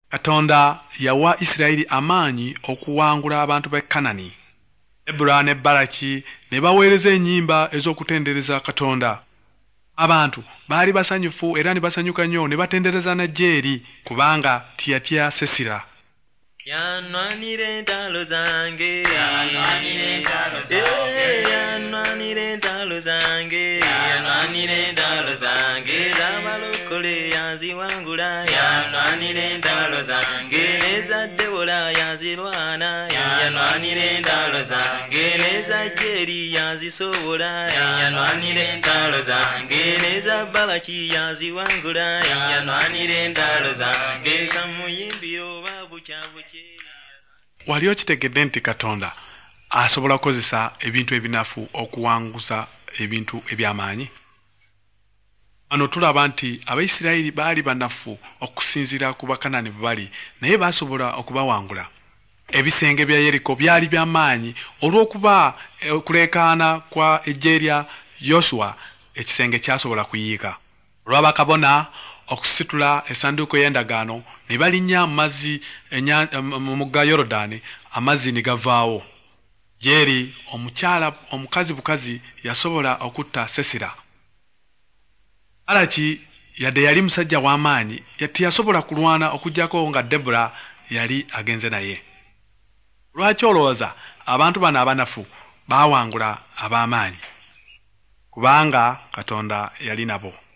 Katonda yawa Isirayiri amaanyi okuwangula abantu b'e Kanani. Debula ne Baraki ne baweereza ennyimba ez'okutendereza Katonda. Abantu baali basanyufu era ne basanyuka nnyo ne batendereza na Jeeri kubanga tiyatya Sesira. Yanwanire entalo zange, yanwanire entalo zange, yanwanire entalo zange, yanwanire entalo zange, zabalokole yaziwangula, yanwanire entalo zange, neza Debula yazirwana, yanwanire entalo zange, neza Jeeri yazisobola, yanwanire entalo zange, neza Baraki yaziwangula, yanwanire entalo zange, kamuyimbi oba buchabuche. Wali okitegedde nti Katonda asobola kukozesa ebintu ebinafu okuwanguza ebintu eby'amaanyi? Ano tulaba nti Abayisirayiri baali banafu okusinziira ku Bakanani bwe bali, naye basobola okubawangula. Ebisenge bya Yeriko byali by'amaanyi olw'okuba okuleekaana kwa eggye lya Yoswa, ekisenge kyasobola kuyiika. Olw'abakabona okusitula essanduuko y'endagaano ne balinnya amazzi mu mugga Yorodaani, amazzi ne gavaawo. Jeeri omukazi bukazi yasobola okutta Sesira. Baraki yadde yali musajja w'amaanyi teyasobola kulwana okuggyako nga Debula yali agenze naye. Lwaki olowooza abantu bano abanafu baawangula ab'amaanyi? Kubanga Katonda yali nabo.